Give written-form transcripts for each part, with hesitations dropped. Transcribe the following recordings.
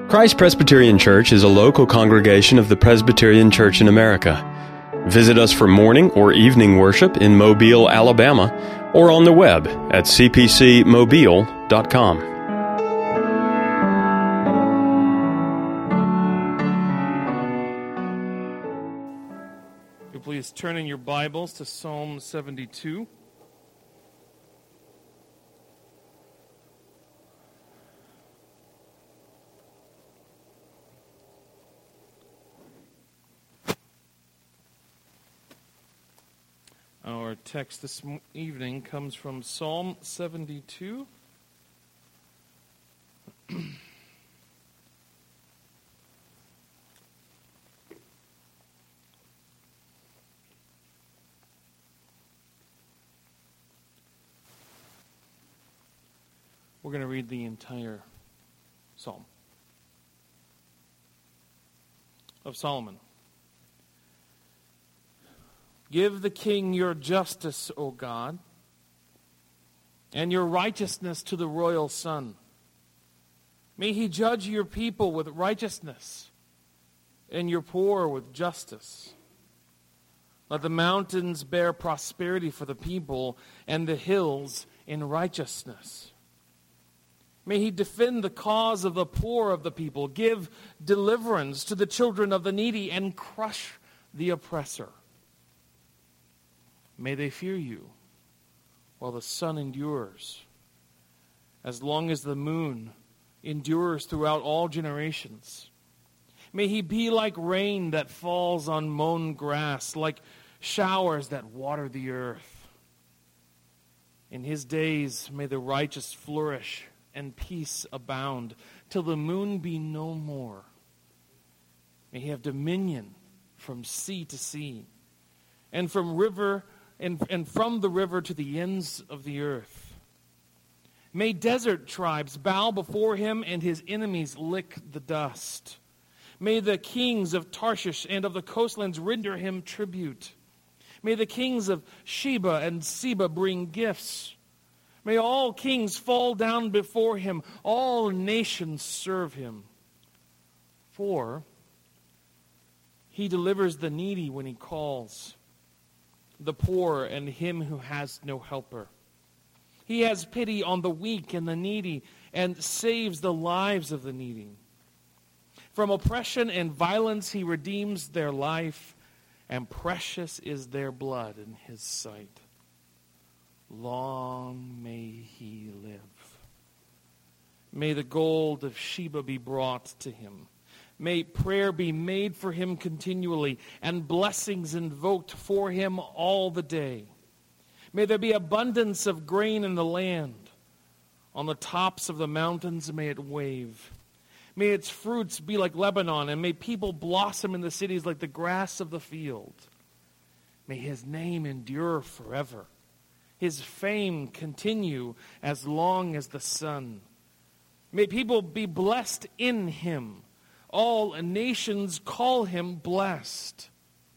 Christ Presbyterian Church is a local congregation of the Presbyterian Church in America. Visit us for morning or evening worship in Mobile, Alabama, or on the web at cpcmobile.com. Please turn in your Bibles to Psalm 72. Our text this evening comes from Psalm 72. We're going to read the entire Psalm of Solomon. Give the king your justice, O God, and your righteousness to the royal son. May he judge your people with righteousness and your poor with justice. Let the mountains bear prosperity for the people and the hills in righteousness. May he defend the cause of the poor of the people, give deliverance to the children of the needy, and crush the oppressor. May they fear you while the sun endures, as long as the moon endures throughout all generations. May he be like rain that falls on mown grass, like showers that water the earth. In his days may the righteous flourish and peace abound, till the moon be no more. May he have dominion from sea to sea, and from the river to the ends of the earth. May desert tribes bow before him, and his enemies lick the dust. May the kings of Tarshish and of the coastlands render him tribute. May the kings of Sheba and Seba bring gifts. May all kings fall down before him, all nations serve him. For he delivers the needy when he calls, the poor and him who has no helper. He has pity on the weak and the needy, and saves the lives of the needy. From oppression and violence he redeems their life, and precious is their blood in his sight. Long may he live. May the gold of Sheba be brought to him. May prayer be made for him continually, and blessings invoked for him all the day. May there be abundance of grain in the land. On the tops of the mountains may it wave. May its fruits be like Lebanon, and may people blossom in the cities like the grass of the field. May his name endure forever. His fame continue as long as the sun. May people be blessed in him. All nations call him blessed.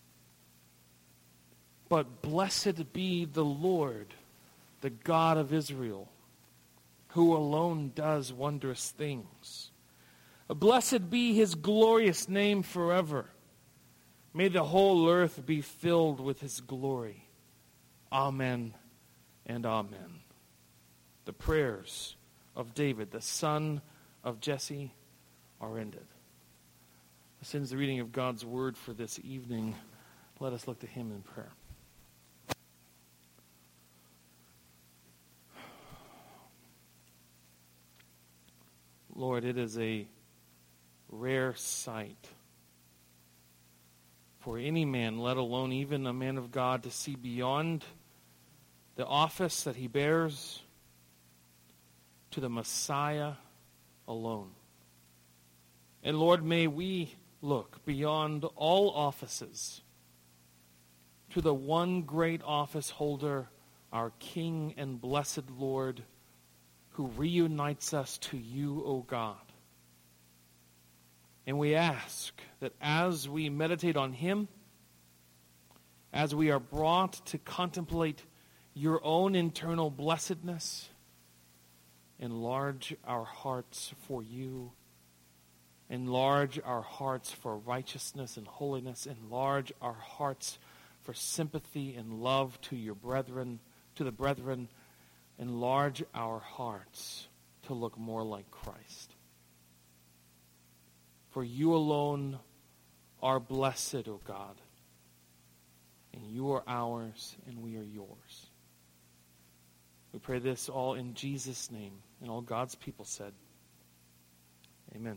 But blessed be the Lord, the God of Israel, who alone does wondrous things. Blessed be his glorious name forever. May the whole earth be filled with his glory. Amen and amen. The prayers of David, the son of Jesse, are ended. This ends the reading of God's word for this evening. Let us look to him in prayer. Lord, it is a rare sight for any man, let alone even a man of God, to see beyond the office that he bears to the Messiah alone. And Lord, may we look beyond all offices to the one great office holder, our King and blessed Lord, who reunites us to you, O God. And we ask that as we meditate on him, as we are brought to contemplate your own internal blessedness, enlarge our hearts for you Enlarge our hearts for righteousness and holiness. Enlarge our hearts for sympathy and love to your brethren, to the brethren. Enlarge our hearts to look more like Christ. For you alone are blessed, O God, and you are ours, and we are yours. We pray this all in Jesus' name, and all God's people said, amen.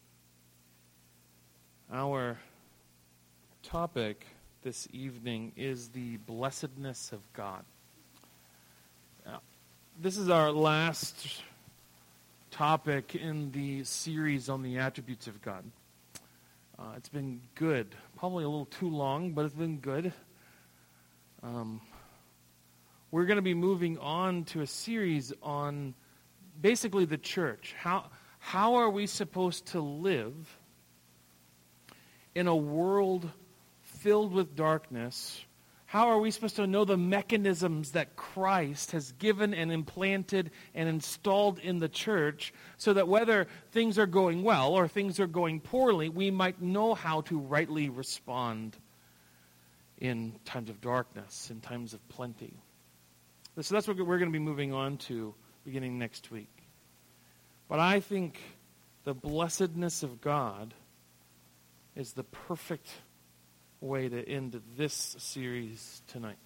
Our topic this evening is the blessedness of God. Now, this is our last topic in the series on the attributes of God. It's been good. Probably a little too long, but it's been good. We're going to be moving on to a series on basically the church. How are we supposed to live in a world filled with darkness? How are we supposed to know the mechanisms that Christ has given and implanted and installed in the church so that whether things are going well or things are going poorly, we might know how to rightly respond in times of darkness, in times of plenty? So that's what we're going to be moving on to beginning next week. But I think the blessedness of God is the perfect way to end this series tonight.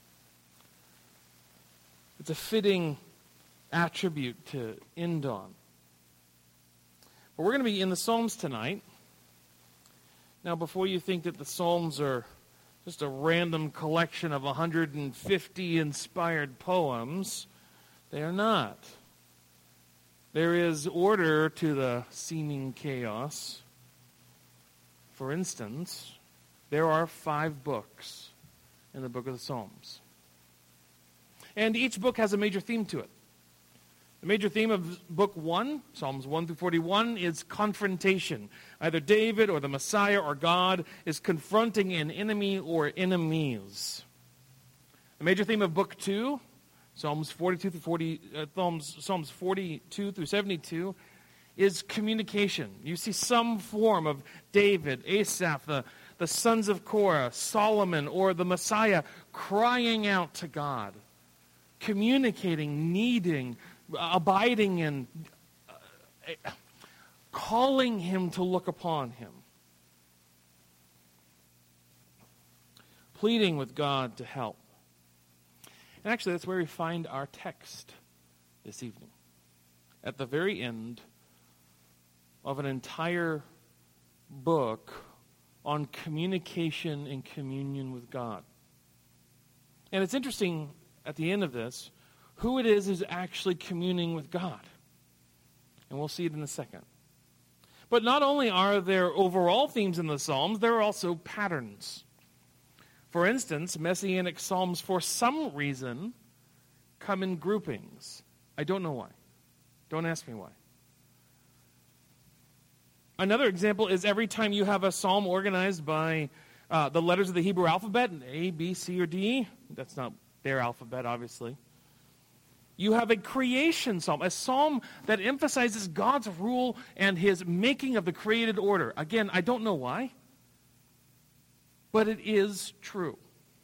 It's a fitting attribute to end on. But we're going to be in the Psalms tonight. Now, before you think that the Psalms are just a random collection of 150 inspired poems, they are not. There is order to the seeming chaos. For instance, there are 5 books in the book of the Psalms. And each book has a major theme to it. The major theme of book 1, Psalms 1 through 41, is confrontation. Either David or the Messiah or God is confronting an enemy or enemies. The major theme of book 2, Psalms 42 through 72, is communication. You see some form of David, Asaph, the sons of Korah, Solomon, or the Messiah crying out to God, communicating, needing, abiding in, calling him to look upon him, pleading with God to help. And actually, that's where we find our text this evening. At the very end of an entire book on communication and communion with God. And it's interesting at the end of this who it is actually communing with God. And we'll see it in a second. But not only are there overall themes in the Psalms, there are also patterns. For instance, Messianic Psalms, for some reason, come in groupings. I don't know why. Don't ask me why. Another example is every time you have a psalm organized by the letters of the Hebrew alphabet, A, B, C, or D, that's not their alphabet, obviously. You have a creation psalm, a psalm that emphasizes God's rule and his making of the created order. Again, I don't know why, but it is true.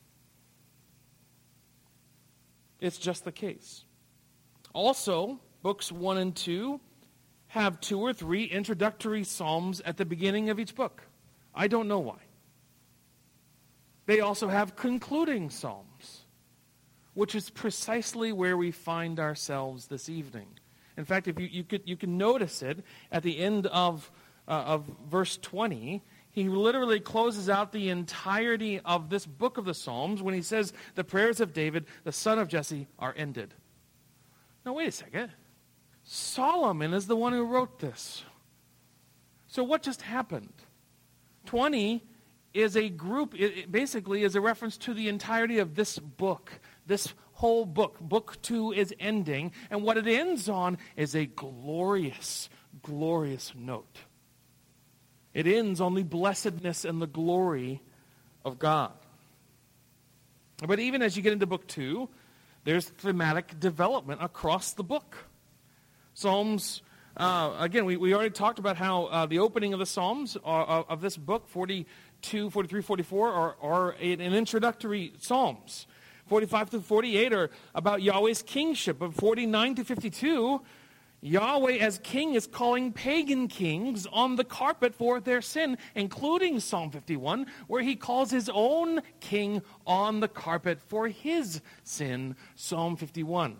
It's just the case. Also, books 1 and 2 have 2 or 3 introductory psalms at the beginning of each book. I don't know why. They also have concluding psalms, which is precisely where we find ourselves this evening. In fact, if you can notice it at the end of verse 20, he literally closes out the entirety of this book of the Psalms when he says, the prayers of David, the son of Jesse, are ended. Now, wait a second. Solomon is the one who wrote this. So what just happened? 20 is a group, it basically is a reference to the entirety of this book, this whole book. Book 2 is ending, and what it ends on is a glorious, glorious note. It ends on the blessedness and the glory of God. But even as you get into book 2, there's thematic development across the book. Psalms Again, we already talked about how the opening of the Psalms of this book, 42, 43, 44, are an introductory Psalms. 45 to 48 are about Yahweh's kingship. But 49 to 52, Yahweh as king is calling pagan kings on the carpet for their sin, including Psalm 51, where he calls his own king on the carpet for his sin, Psalm 51.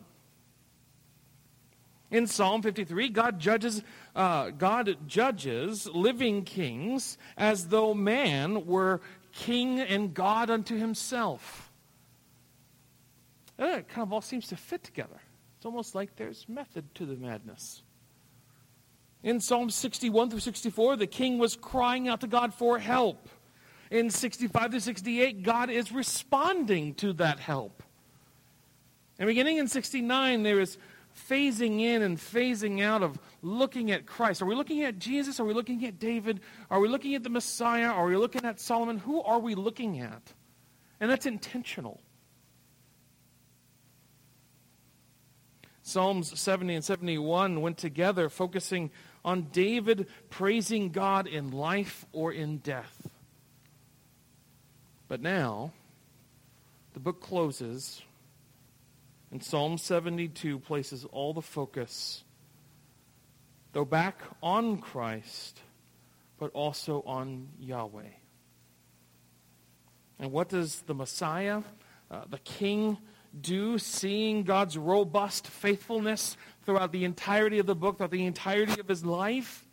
In Psalm 53, God judges living kings as though man were king and God unto himself. It kind of all seems to fit together. It's almost like there's method to the madness. In Psalm 61 through 64, the king was crying out to God for help. In 65 to 68, God is responding to that help. And beginning in 69, there is phasing in and phasing out of looking at Christ. Are we looking at Jesus? Are we looking at David? Are we looking at the Messiah? Are we looking at Solomon? Who are we looking at? And that's intentional. Psalms 70 and 71 went together, focusing on David praising God in life or in death. But now, the book closes, and Psalm 72 places all the focus, though back on Christ, but also on Yahweh. And what does the Messiah, the King, do, seeing God's robust faithfulness throughout the entirety of the book, throughout the entirety of his life?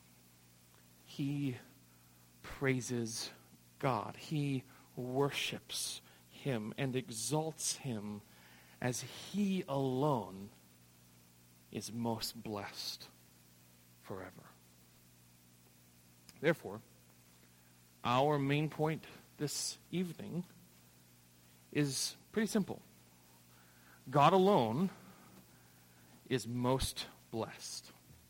He praises God. He worships him and exalts him as he alone is most blessed forever. Therefore, our main point this evening is pretty simple. God alone is most blessed.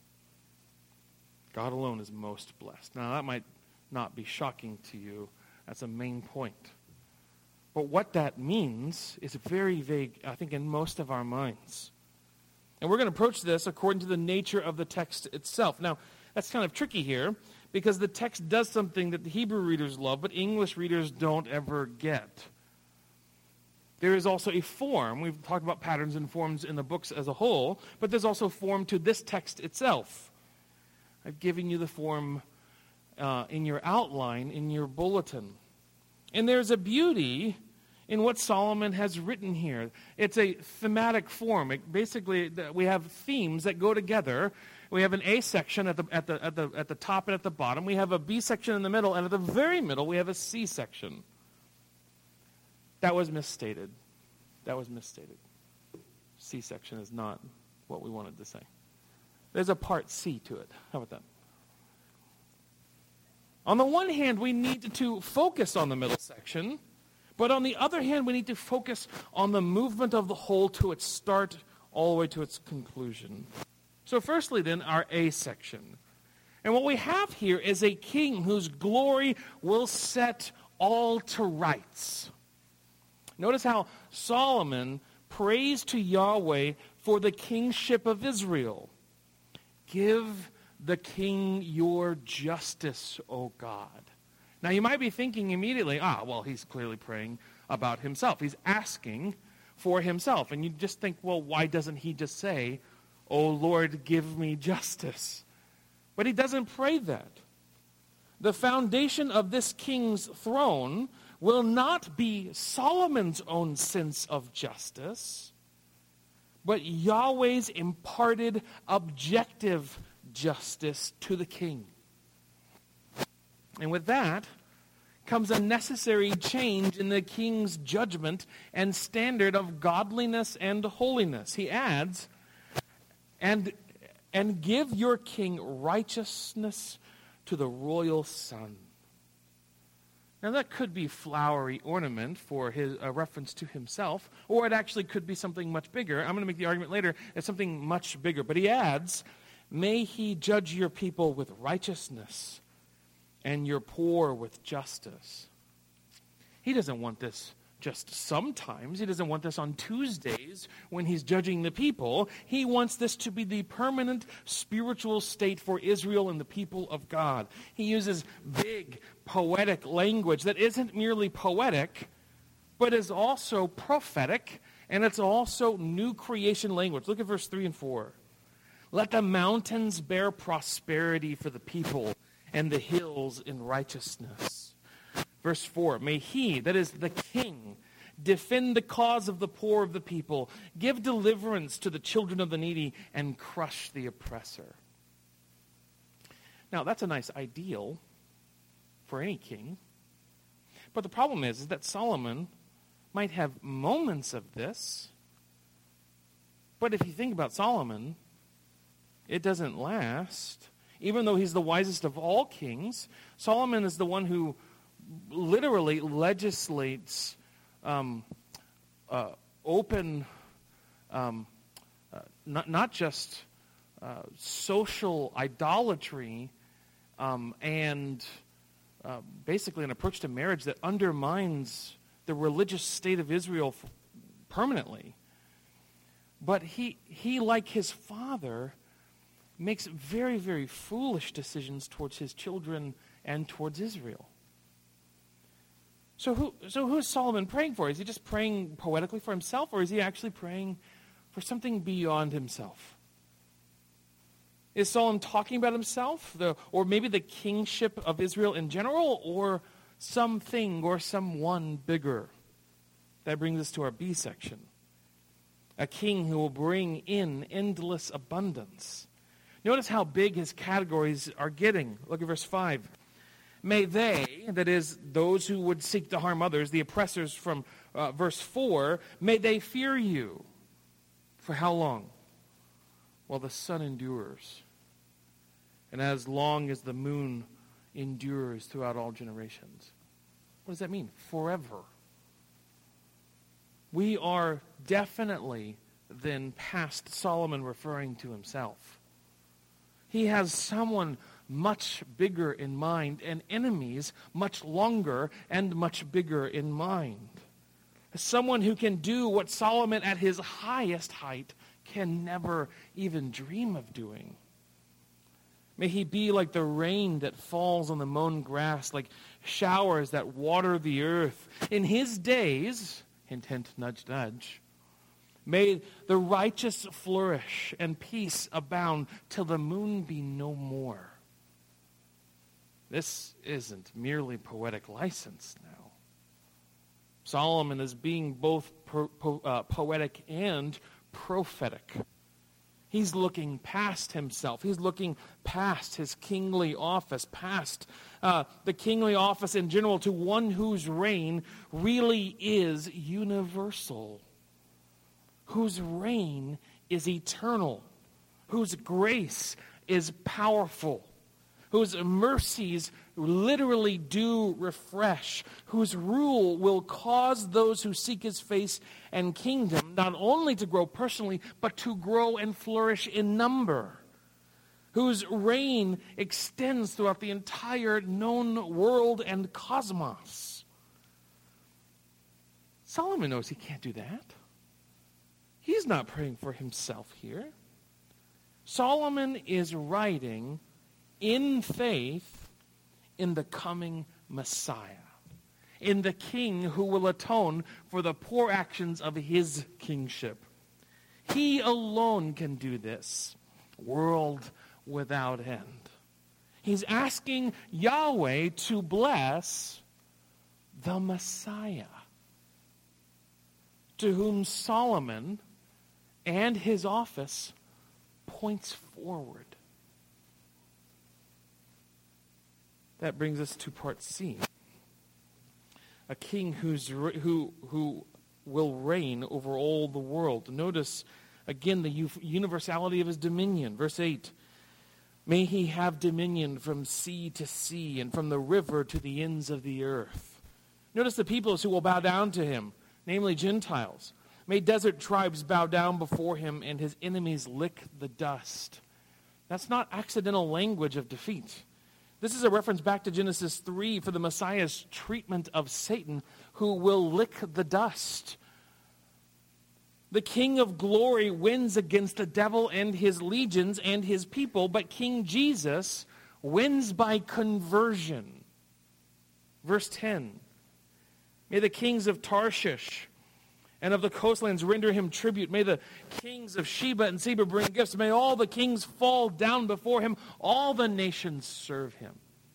God alone is most blessed. Now, that might not be shocking to you. That's a main point. But what that means is very vague, I think, in most of our minds. And we're going to approach this according to the nature of the text itself. Now, that's kind of tricky here, because the text does something that the Hebrew readers love, but English readers don't ever get. There is also a form. We've talked about patterns and forms in the books as a whole, but there's also form to this text itself. I've given you the form in your outline, in your bulletin. And there's a beauty in what Solomon has written here. It's a thematic form. Basically, we have themes that go together. We have an A section at the top and at the bottom. We have a B section in the middle, and at the very middle, we have a C section. That was misstated. C section is not what we wanted to say. There's a part C to it. How about that? On the one hand, we need to focus on the middle section, but on the other hand, we need to focus on the movement of the whole to its start all the way to its conclusion. So firstly then, our A section. And what we have here is a king whose glory will set all to rights. Notice how Solomon prays to Yahweh for the kingship of Israel. Give the king your justice, O God. Now you might be thinking immediately, well, he's clearly praying about himself. He's asking for himself. And you just think, well, why doesn't he just say, O Lord, give me justice? But he doesn't pray that. The foundation of this king's throne will not be Solomon's own sense of justice, but Yahweh's imparted objective justice to the king. And with that comes a necessary change in the king's judgment and standard of godliness and holiness. He adds, and give your king righteousness to the royal son. Now that could be flowery ornament for a reference to himself, or it actually could be something much bigger. I'm going to make the argument later. It's something much bigger. But he adds, may he judge your people with righteousness and your poor with justice. He doesn't want this just sometimes. He doesn't want this on Tuesdays when he's judging the people. He wants this to be the permanent spiritual state for Israel and the people of God. He uses big, poetic language that isn't merely poetic, but is also prophetic, and it's also new creation language. Look at verse 3 and 4. Let the mountains bear prosperity for the people, and the hills in righteousness. Verse 4, may he, that is the king, defend the cause of the poor of the people, give deliverance to the children of the needy, and crush the oppressor. Now, that's a nice ideal for any king. But the problem is that Solomon might have moments of this. But if you think about Solomon, it doesn't last. Even though he's the wisest of all kings, Solomon is the one who literally legislates open, not just social idolatry and basically an approach to marriage that undermines the religious state of Israel permanently. But he, like his father, makes very, very foolish decisions towards his children and towards Israel. So who is Solomon praying for? Is he just praying poetically for himself, or is he actually praying for something beyond himself? Is Solomon talking about himself, or maybe the kingship of Israel in general, or something or someone bigger? That brings us to our B section. A king who will bring in endless abundance. Notice how big his categories are getting. Look at verse 5. May they, that is, those who would seek to harm others, the oppressors from verse 4, may they fear you. For how long? While the sun endures, and as long as the moon endures throughout all generations. What does that mean? Forever. We are definitely then past Solomon referring to himself. He has someone much bigger in mind, and enemies much longer and much bigger in mind. Someone who can do what Solomon at his highest height can never even dream of doing. May he be like the rain that falls on the mown grass, like showers that water the earth. In his days, hint, hint, nudge, nudge, may the righteous flourish and peace abound till the moon be no more. This isn't merely poetic license now. Solomon is being both poetic and prophetic. He's looking past himself. He's looking past his kingly office, past the kingly office in general, to one whose reign really is universal, whose reign is eternal, whose grace is powerful, whose mercies literally do refresh, whose rule will cause those who seek his face and kingdom not only to grow personally, but to grow and flourish in number, whose reign extends throughout the entire known world and cosmos. Solomon knows he can't do that. He's not praying for himself here. Solomon is writing in faith in the coming Messiah, in the king who will atone for the poor actions of his kingship. He alone can do this, world without end. He's asking Yahweh to bless the Messiah, to whom Solomon and his office points forward. That brings us to part C. A king who will reign over all the world. Notice again the universality of his dominion. Verse 8. May he have dominion from sea to sea and from the river to the ends of the earth. Notice the peoples who will bow down to him, namely Gentiles. May desert tribes bow down before him and his enemies lick the dust. That's not accidental language of defeat. This is a reference back to Genesis 3 for the Messiah's treatment of Satan, who will lick the dust. The King of glory wins against the devil and his legions and his people, but King Jesus wins by conversion. Verse 10, may the kings of Tarshish and of the coastlands render him tribute. May the kings of Sheba and Seba bring gifts. May all the kings fall down before him. All the nations serve him.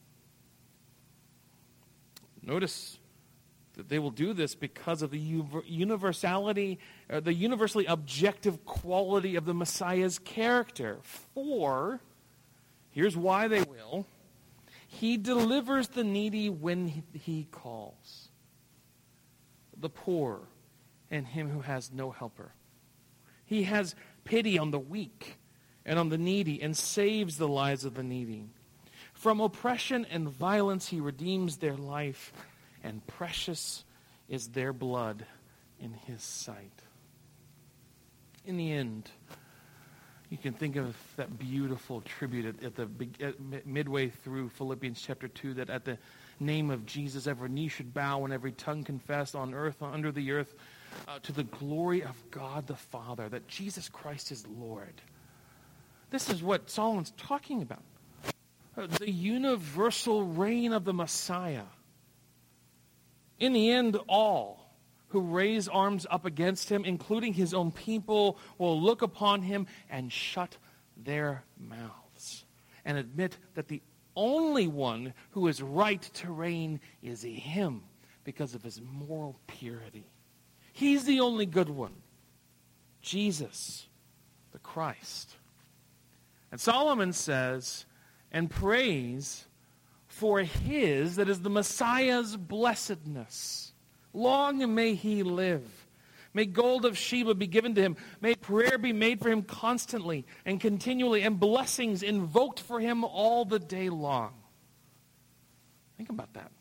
Notice that they will do this because of the universality, the universally objective quality of the Messiah's character. For, here's why they will. He delivers the needy when he calls, the poor, and him who has no helper. He has pity on the weak and on the needy and saves the lives of the needy. From oppression and violence he redeems their life, and precious is their blood in his sight. In the end, you can think of that beautiful tribute at midway through Philippians chapter 2, that at the name of Jesus every knee should bow and every tongue confess on earth, under the earth, to the glory of God the Father, that Jesus Christ is Lord. This is what Solomon's talking about. The universal reign of the Messiah. In the end, all who raise arms up against him, including his own people, will look upon him and shut their mouths and admit that the only one who is right to reign is him because of his moral purity. He's the only good one. Jesus, the Christ. And Solomon says and prays for his, that is the Messiah's blessedness. Long may he live. May gold of Sheba be given to him. May prayer be made for him constantly and continually, and blessings invoked for him all the day long. Think about that.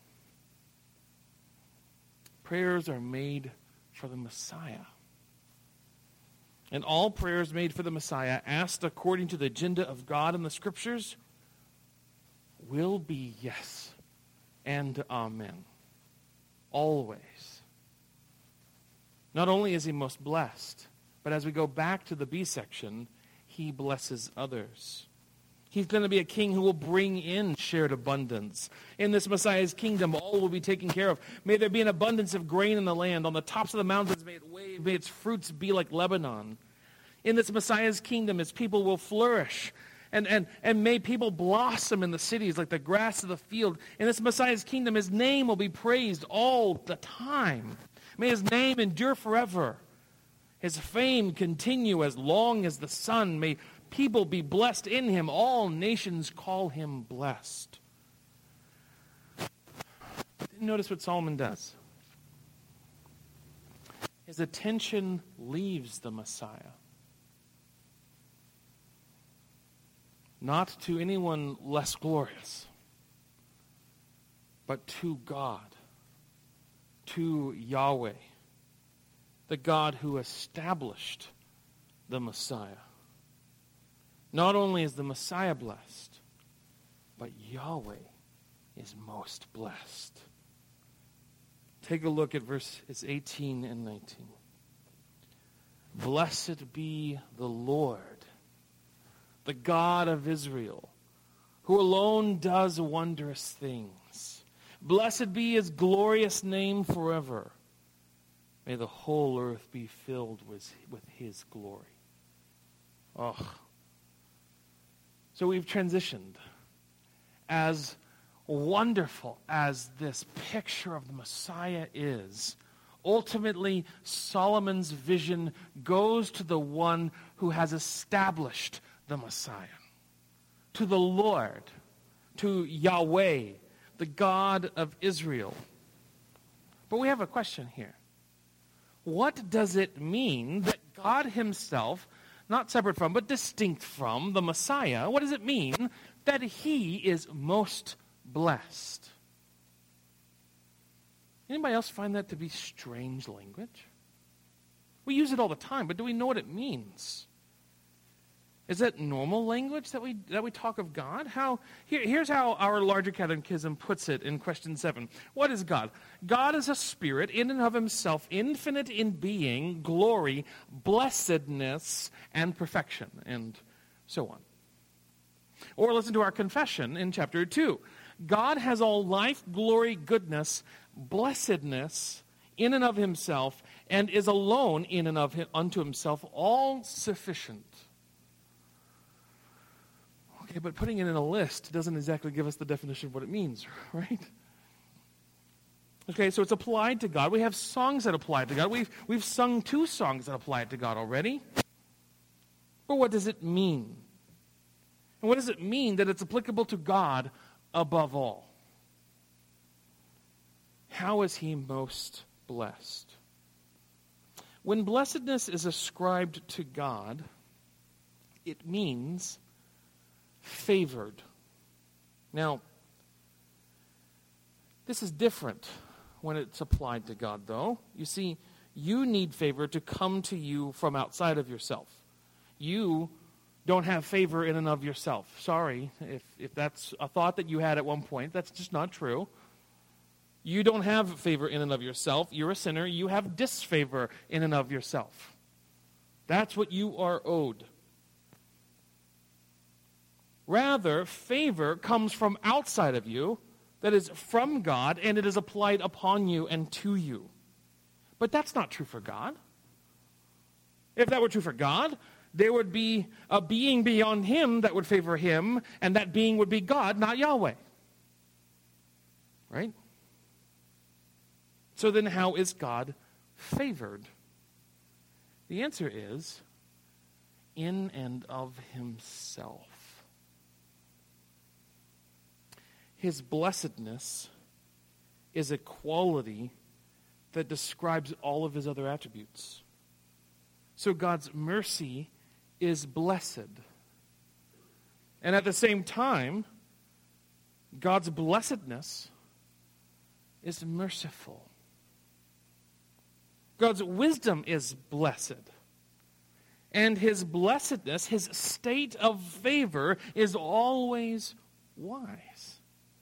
Prayers are made for the Messiah. And all prayers made for the Messiah, asked according to the agenda of God in the Scriptures, will be yes and amen. Always. Not only is he most blessed, but as we go back to the B section, he blesses others. He's going to be a king who will bring in shared abundance. In this Messiah's kingdom, all will be taken care of. May there be an abundance of grain in the land. On the tops of the mountains, may it wave. May its fruits be like Lebanon. In this Messiah's kingdom, his people will flourish. And may people blossom in the cities like the grass of the field. In this Messiah's kingdom, his name will be praised all the time. May his name endure forever. His fame continue as long as the sun. May people be blessed in him. All nations call him blessed. Notice what Solomon does. His attention leaves the Messiah. Not to anyone less glorious, but to God, to Yahweh, the God who established the Messiah. Not only is the Messiah blessed, but Yahweh is most blessed. Take a look at verses 18 and 19. Blessed be the Lord, the God of Israel, who alone does wondrous things. Blessed be his glorious name forever. May the whole earth be filled with his glory. Oh. So we've transitioned. As wonderful as this picture of the Messiah is, ultimately Solomon's vision goes to the one who has established the Messiah, to the Lord, to Yahweh, the God of Israel. But we have a question here. What does it mean that God himself, not separate from, but distinct from the Messiah, what does it mean that he is most blessed? Anybody else find that to be strange language? We use it all the time, but do we know what it means? Is that normal language that we talk of God? Here's how our larger catechism puts it in question 7. What is God? God is a spirit in and of himself, infinite in being, glory, blessedness, and perfection, and so on. Or listen to our confession in chapter 2. God has all life, glory, goodness, blessedness in and of himself, and is alone in and of unto himself, all sufficient. Okay, but putting it in a list doesn't exactly give us the definition of what it means, right? Okay, so it's applied to God. We have songs that apply to God. We've sung 2 songs that apply it to God already. But what does it mean? And what does it mean that it's applicable to God above all? How is he most blessed? When blessedness is ascribed to God, it means favored. Now, this is different when it's applied to God, though. You see, you need favor to come to you from outside of yourself. You don't have favor in and of yourself. Sorry, if that's a thought that you had at one point, that's just not true. You don't have favor in and of yourself. You're a sinner. You have disfavor in and of yourself. That's what you are owed. Rather, favor comes from outside of you, that is from God, and it is applied upon you and to you. But that's not true for God. If that were true for God, there would be a being beyond him that would favor him, and that being would be God, not Yahweh. Right? So then how is God favored? The answer is in and of himself. His blessedness is a quality that describes all of his other attributes. So God's mercy is blessed. And at the same time, God's blessedness is merciful. God's wisdom is blessed. And his blessedness, his state of favor, is always wise.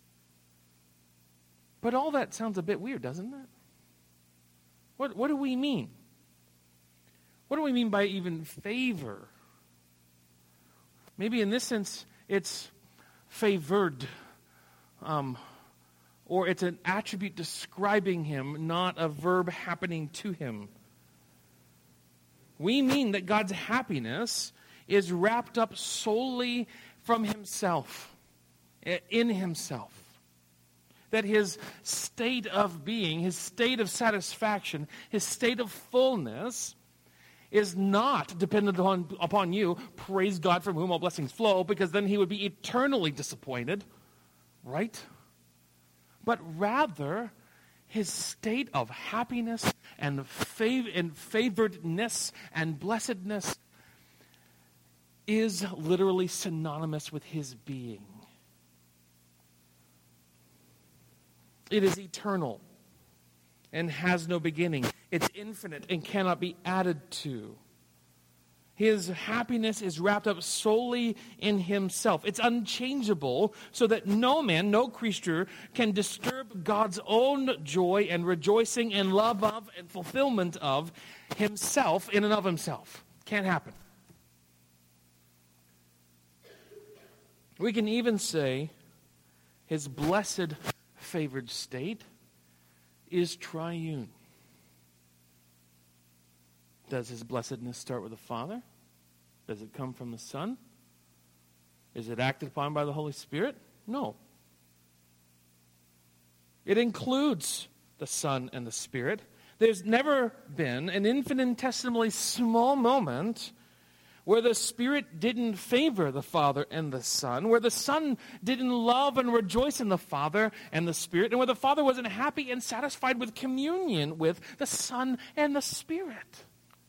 But all that sounds a bit weird, doesn't it? What do we mean? What do we mean by even favor? Maybe in this sense, it's favored. Or it's an attribute describing him, not a verb happening to him. We mean that God's happiness is wrapped up solely from himself, in himself. That his state of being, his state of satisfaction, his state of fullness is not dependent upon you. Praise God from whom all blessings flow, because then he would be eternally disappointed, right? But rather, his state of happiness and favoredness and blessedness is literally synonymous with his being. It is eternal and has no beginning. It's infinite and cannot be added to. His happiness is wrapped up solely in himself. It's unchangeable, so that no man, no creature can disturb God's own joy and rejoicing and love of and fulfillment of himself in and of himself. Can't happen. We can even say his blessed favored state is triune. Does his blessedness start with the Father? Does it come from the Son? Is it acted upon by the Holy Spirit? No. It includes the Son and the Spirit. There's never been an infinitesimally small moment where the Spirit didn't favor the Father and the Son, where the Son didn't love and rejoice in the Father and the Spirit, and where the Father wasn't happy and satisfied with communion with the Son and the Spirit.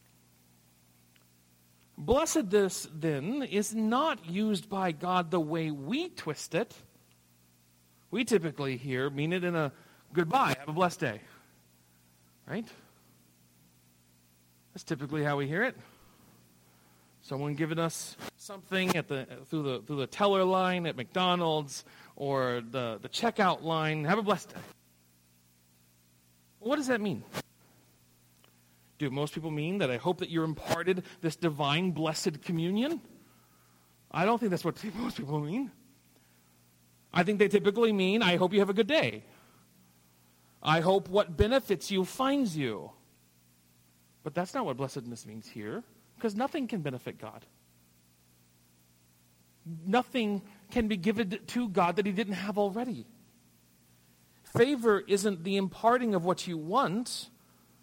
Blessedness, then, is not used by God the way we twist it. We typically here mean it in a goodbye, have a blessed day. Right? That's typically how we hear it. Someone giving us something through the teller line at McDonald's or the checkout line. Have a blessed day. What does that mean? Do most people mean that I hope that you're imparted this divine blessed communion? I don't think that's what most people mean. I think they typically mean, I hope you have a good day. I hope what benefits you finds you. But that's not what blessedness means here, because nothing can benefit God. Nothing can be given to God that he didn't have already. Favor isn't the imparting of what you want.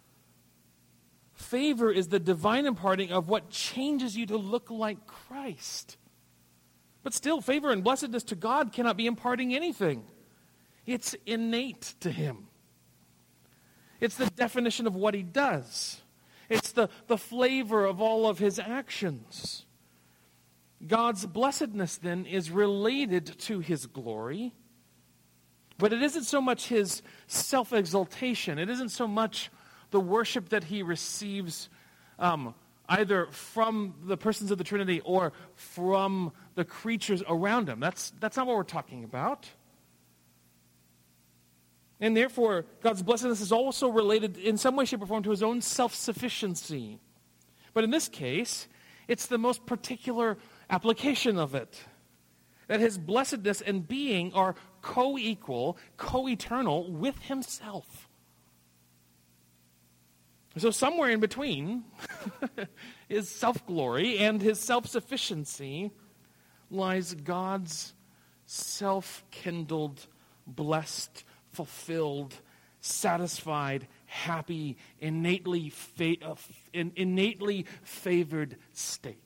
Favor is the divine imparting of what changes you to look like Christ. But still, favor and blessedness to God cannot be imparting anything. It's innate to him. It's the definition of what he does. It's the flavor of all of his actions. God's blessedness, then, is related to his glory. But it isn't so much his self-exaltation. It isn't so much the worship that he receives either from the persons of the Trinity or from the creatures around him. That's not what we're talking about. And therefore, God's blessedness is also related in some way, shape, or form to his own self-sufficiency. But in this case, it's the most particular application of it. That his blessedness and being are co-equal, co-eternal with himself. So somewhere in between his self-glory and his self-sufficiency lies God's self-kindled, blessed, fulfilled, satisfied, happy, innately favored state.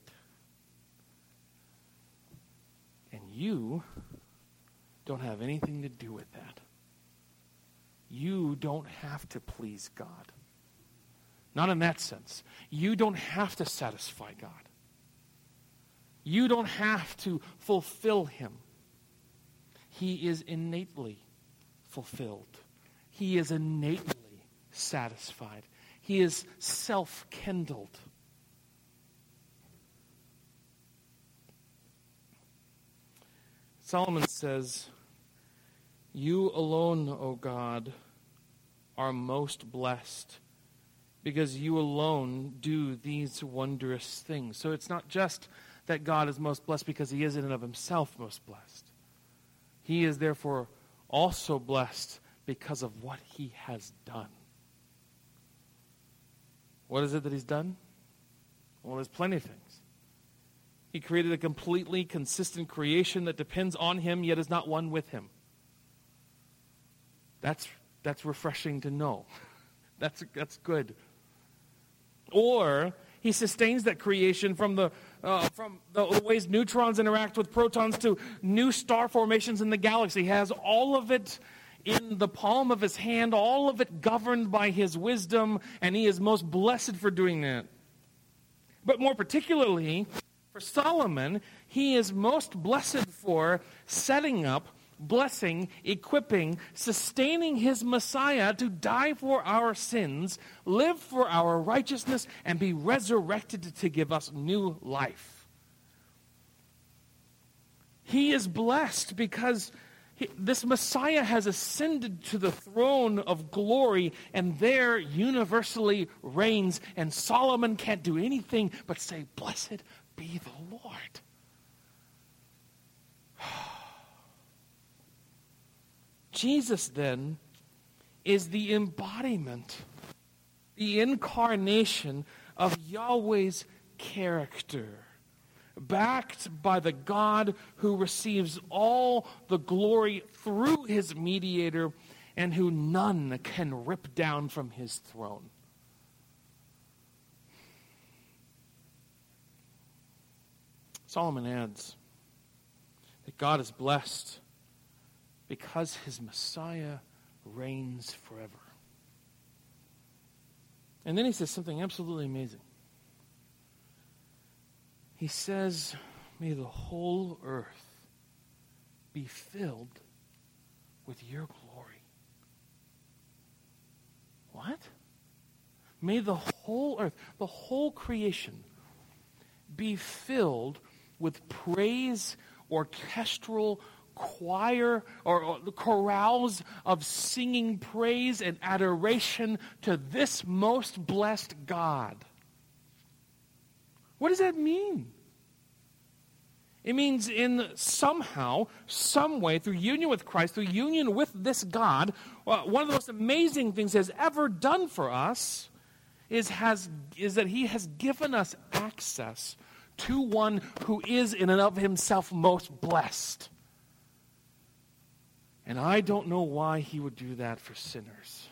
And you don't have anything to do with that. You don't have to please God. Not in that sense. You don't have to satisfy God. You don't have to fulfill him. He is innately fulfilled. He is innately satisfied. He is self-kindled. Solomon says, "You alone, O God, are most blessed, because you alone do these wondrous things." So it's not just that God is most blessed because he is in and of himself most blessed. He is therefore also blessed because of what he has done. What is it that he's done? Well, there's plenty of things. He created a completely consistent creation that depends on him, yet is not one with him. That's refreshing to know. That's good. Or he sustains that creation from the ways neutrons interact with protons to new star formations in the galaxy. He has all of it in the palm of his hand, all of it governed by his wisdom, and he is most blessed for doing that. But more particularly, for Solomon, he is most blessed for setting up, blessing, equipping, sustaining his Messiah to die for our sins, live for our righteousness, and be resurrected to give us new life. He is blessed because this Messiah has ascended to the throne of glory and there universally reigns, and Solomon can't do anything but say, "Blessed be the Lord." Jesus, then, is the embodiment, the incarnation of Yahweh's character, backed by the God who receives all the glory through his mediator and who none can rip down from his throne. Solomon adds that God is blessed because his Messiah reigns forever. And then he says something absolutely amazing. He says, "May the whole earth be filled with your glory." What? May the whole earth, the whole creation, be filled with praise, orchestral choir, or the chorales of singing praise and adoration to this most blessed God. What does that mean? It means in somehow, some way, through union with Christ, through union with this God, one of the most amazing things He has ever done for us is that He has given us access to one who is in and of Himself most blessed. And I don't know why He would do that for sinners.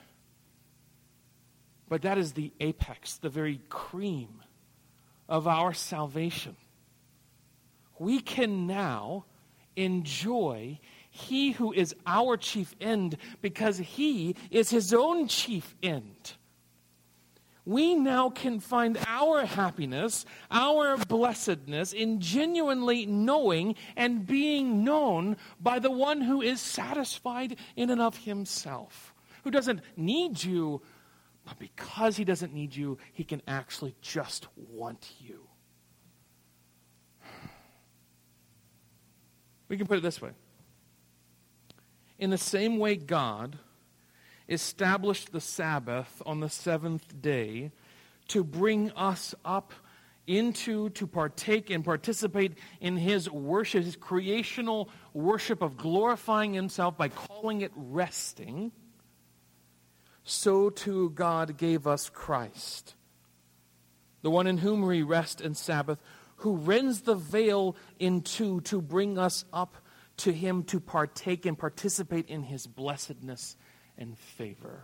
But that is the apex, the very cream of our salvation. We can now enjoy He who is our chief end because He is His own chief end. We now can find our happiness, our blessedness in genuinely knowing and being known by the one who is satisfied in and of Himself, who doesn't need you, but because He doesn't need you, He can actually just want you. We can put it this way. In the same way God established the Sabbath on the seventh day to bring us up to partake and participate in His worship, His creational worship of glorifying Himself by calling it resting, so too God gave us Christ, the one in whom we rest and Sabbath, who rends the veil in two to bring us up to Him to partake and participate in His blessedness and favor.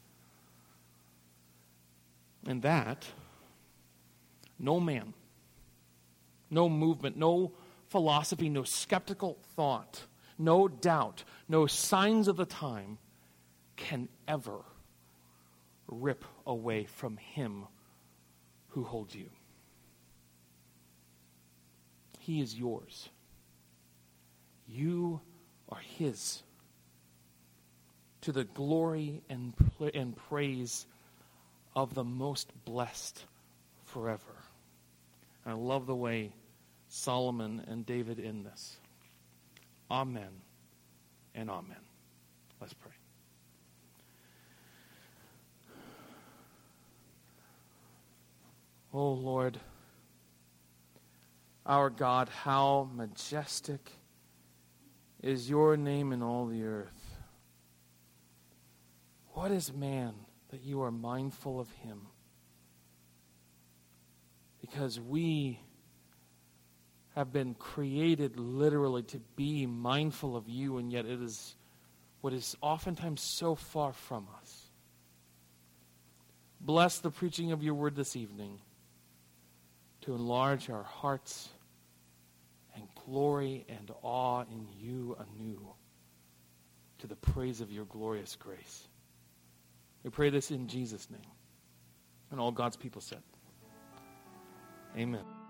And that, no man, no movement, no philosophy, no skeptical thought, no doubt, no signs of the time can ever rip away from Him who holds you. He is yours. You are His. To the glory and praise of the most blessed forever. And I love the way Solomon and David end this. Amen and amen. Let's pray. Oh Lord, our God, how majestic is your name in all the earth. What is man that you are mindful of him? Because we have been created literally to be mindful of you, and yet it is what is oftentimes so far from us. Bless the preaching of your word this evening to enlarge our hearts and glory and awe in you anew, to the praise of your glorious grace. We pray this in Jesus' name. And all God's people said, amen.